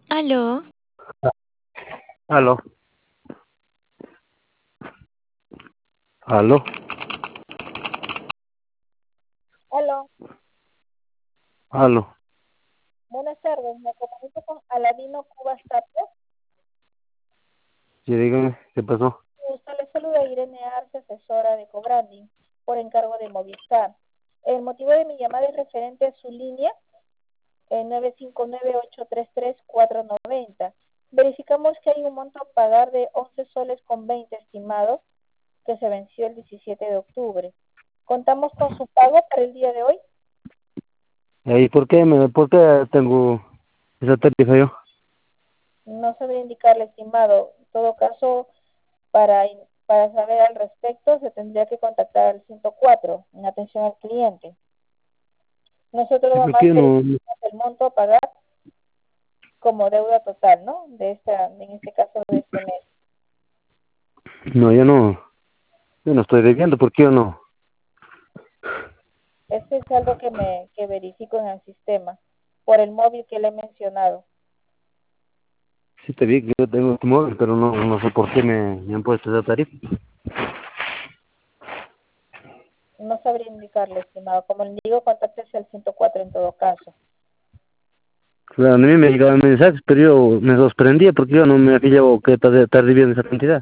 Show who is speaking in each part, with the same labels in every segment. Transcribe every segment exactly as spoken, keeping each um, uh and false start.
Speaker 1: Aló,
Speaker 2: Aló, aló,
Speaker 3: Aló,
Speaker 2: aló.
Speaker 3: buenas tardes. Me comunico con Aladino Cubas Tapia.
Speaker 2: Sí, dígame, ¿qué pasó?
Speaker 3: Usted le saluda Irene Arce, asesora de Cobranding, por encargo de Movistar. El motivo de mi llamada es referente a su línea eh, nueve cinco nueve, ocho tres tres, cuatro nueve cero. Verificamos que hay un monto a pagar de once soles con veinte estimados que se venció el diecisiete de octubre. ¿Contamos con su pago para el día de hoy?
Speaker 2: ¿Y por qué me, por qué tengo esa tarifa yo?
Speaker 3: No sabría indicarle, estimado. En todo caso, Para, para saber al respecto, se tendría que contactar al ciento cuatro en atención al cliente. Nosotros
Speaker 2: Sí,
Speaker 3: además
Speaker 2: porque yo no,
Speaker 3: verificamos el monto a pagar como deuda total, ¿no? De esta, en este caso de este mes.
Speaker 2: no, yo no, yo no estoy debiendo, porque yo no.
Speaker 3: Este es algo que me que verifico en el sistema por el móvil que le he mencionado.
Speaker 2: Sí te vi que yo tengo tu móvil, pero no, no sé por qué me, me han puesto esa tarifa.
Speaker 3: No sabría indicarle, estimado. Como le digo, contáctese al ciento cuatro en todo caso.
Speaker 2: Claro, a mí me llegaban mensajes, pero yo me sorprendía porque yo no me afiliaba que estar estar debiendo esa cantidad.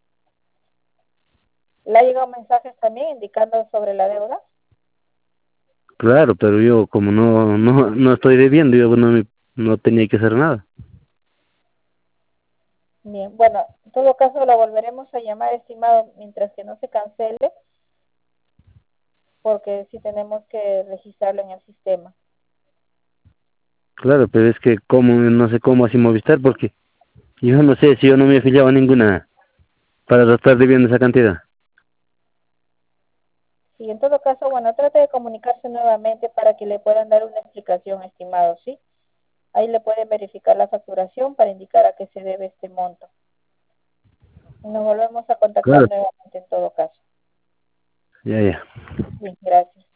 Speaker 3: ¿Le ha llegado mensajes también indicando sobre la deuda?
Speaker 2: Claro, pero yo como no, no, no estoy debiendo, yo no, me- no tenía que hacer nada.
Speaker 3: Bien, bueno, en todo caso lo volveremos a llamar, estimado, mientras que no se cancele, porque sí tenemos que registrarlo en el sistema.
Speaker 2: Claro, pero es que como, no sé cómo así Movistar, porque yo no sé si yo no me afiliaba a ninguna para estar debiendo esa cantidad.
Speaker 3: Sí, en todo caso, bueno, trate de comunicarse nuevamente para que le puedan dar una explicación, estimado, ¿sí? Ahí le pueden verificar la facturación para indicar a qué se debe este monto. Nos volvemos a contactar
Speaker 2: Claro,
Speaker 3: nuevamente en todo caso.
Speaker 2: ya, ya.
Speaker 3: Bien, gracias.